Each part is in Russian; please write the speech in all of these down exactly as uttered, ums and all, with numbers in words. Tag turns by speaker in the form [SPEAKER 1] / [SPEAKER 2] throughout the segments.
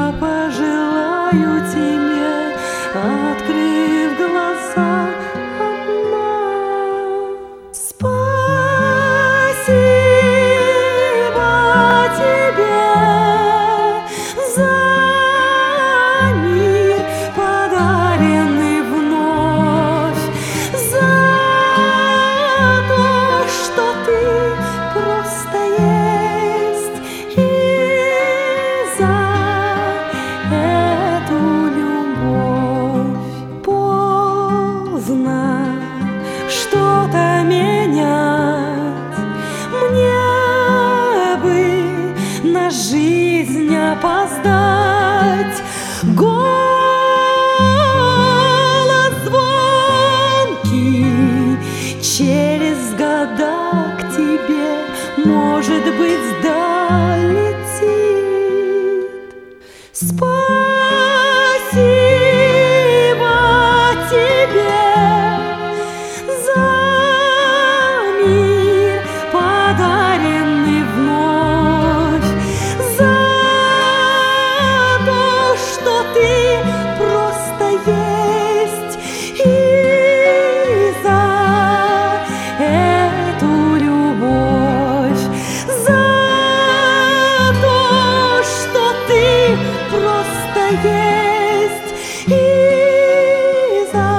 [SPEAKER 1] я пожелаю тебе, открыв глаза, одна. Спасибо тебе за мир, подаренный вновь, за то, что ты просто есть, и за эту любовь. Поздно что-то менять, мне бы на жизнь опоздать. Голос звонкий через года к тебе, может быть, долетит. Спасибо тебе за мир, подаренный вновь, за то, что ты просто есть, и за эту любовь, за то, что ты просто есть, и за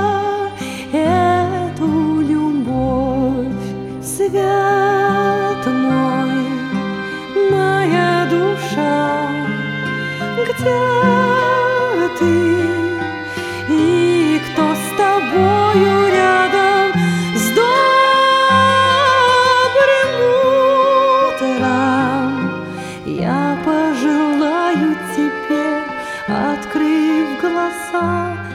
[SPEAKER 1] эту любовь. Свет мой, моя душа, где ты и кто с тобою рядом? С добрым утром я пожелаю тебе, открыв глаза,